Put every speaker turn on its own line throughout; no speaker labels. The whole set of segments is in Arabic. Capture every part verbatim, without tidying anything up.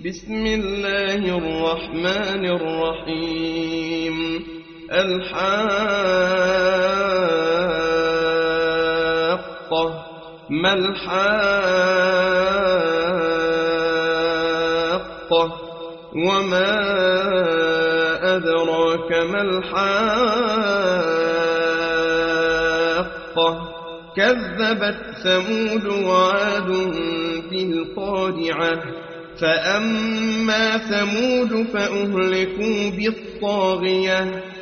بسم الله الرحمن الرحيم. الحاقة. ما الحاقة وما أدراك ما الحاقة. كذبت ثمود وعاد بالقارعة. فأما ثمود فأهلكوا بالطاغية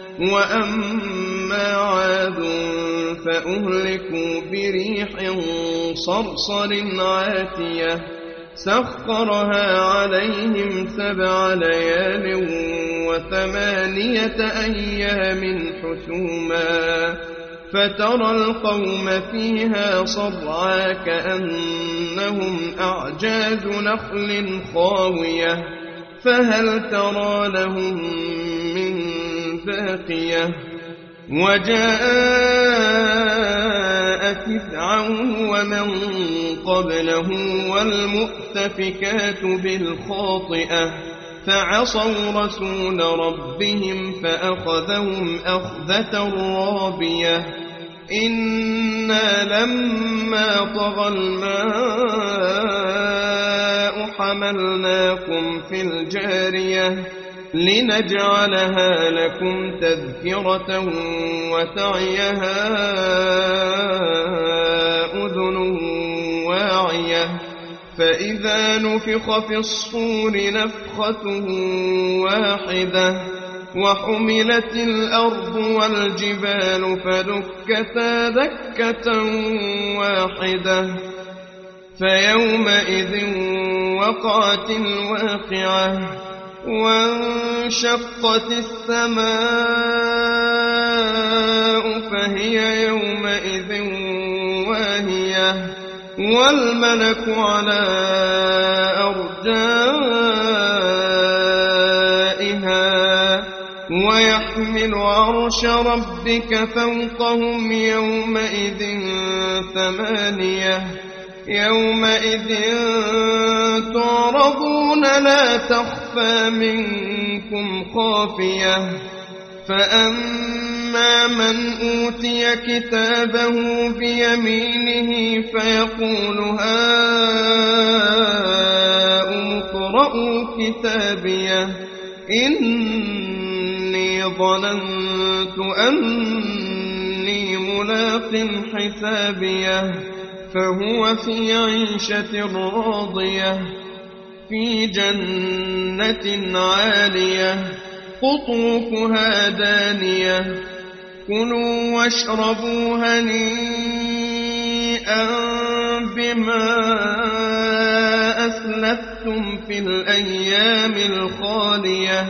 وأما عاد فأهلكوا بريح صرصر عاتية سخرها عليهم سبع ليال وثمانية أيام حسوما فترى القوم فيها صرعى كأنهم أعجاز نخل خاوية فهل ترى لهم من باقية. وجاء فرعون ومن قبله والمؤتفكات بالخاطئة فعصوا رسول ربهم فأخذهم أخذة رابية. إنا لما طغى الماء حملناكم في الجارية لنجعلها لكم تذكرة وتعيها أذن واعية. فإذا نفخ في الصور نفخة واحدة وحملت الأرض والجبال فدكتا دكة واحدة فيومئذ وقعت الواقعة وانشقت السماء فهي يومئذ واهية والملك على أرجائها ويحمل عرش ربك فوقهم يومئذ ثمانية. يومئذ تعرضون لا تخفى منكم خافية. فأما من أوتي كتابه بيمينه فيقول هاؤم اقرءوا كتابيه إني ظننت أني ملاق حسابيه فهو في عيشة راضية في جنة عالية قطوفها دانية. كلوا واشربوا هنيئا بما أسلفتم في الأيام الخالية.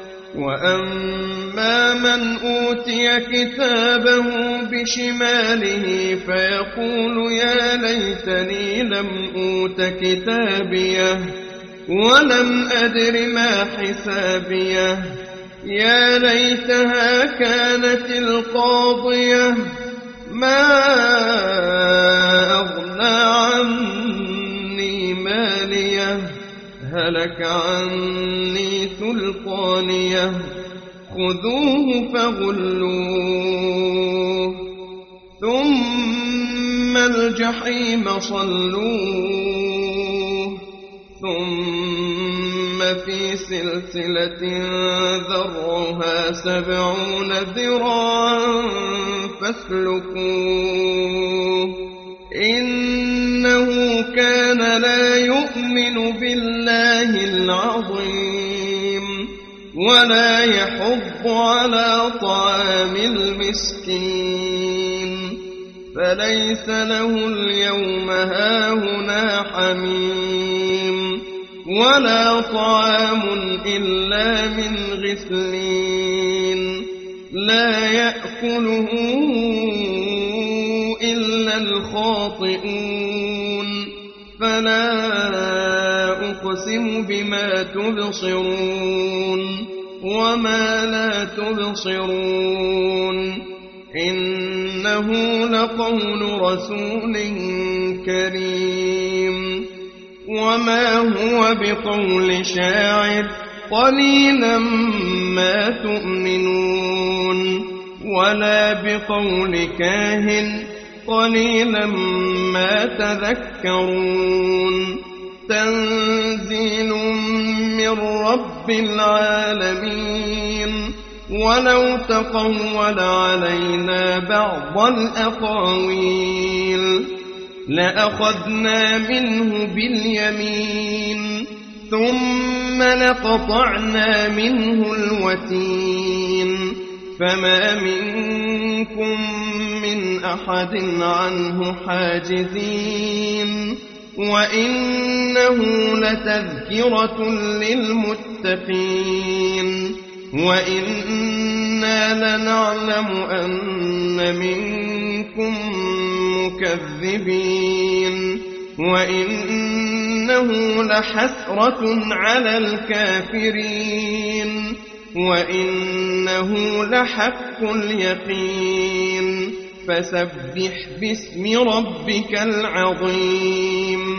وأما من أوتي كتابه بشماله فيقول يا ليتني لم أوت كتابيه ولم أدر ما حسابيه يا ليتها كانت القاضية ما أغنى عني ماليه هلك عني سلطانيه خذوه فغلوه ثم الجحيم صلوه ثم في سلسلة ذرعها سبعون ذراعا فاسلكوه إنه كان لا يؤمن بالله العظيم ولا يحض على طعام المسكين فليس له اليوم هاهنا حميم ولا طعام إلا من غسلين لا يأكله إلا الخاطئون. فلا أقسم بما تبصرون وما لا تبصرون إنه لقول رسول كريم وما هو بقول شاعر قليلا ما تؤمنون ولا بقول كاهن قليلا ما تذكرون تنزيل من رب العالمين ولو تقول علينا بعض الأقاويل لأخذنا منه باليمين ثم لقطعنا منه الوتين فما منكم من أحد عنه حاجزين وإنه لتذكرة للمتقين وإنا لنعلم أن منكم مكذبين وإنه لحسرة على الكافرين وإنه لحق اليقين فسبح باسم ربك العظيم